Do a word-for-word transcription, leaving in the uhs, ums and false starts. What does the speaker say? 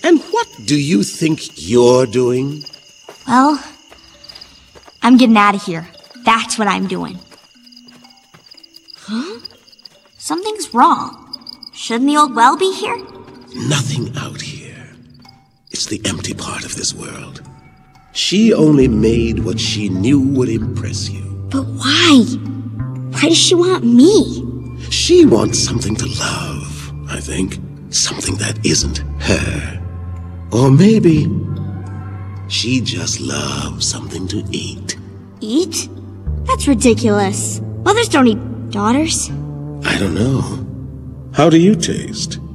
And what do you think you're doing? Well, I'm getting out of here. That's what I'm doing. Huh? Something's wrong. Shouldn't the old well be here? Nothing out here. It's the empty part of this world. She only made what she knew would impress you. But why? Why does she want me? She wants something to love, I think. Something that isn't her. Or maybe she just loves something to eat. Eat? That's ridiculous. Mothers don't eat daughters. I don't know. How do you taste?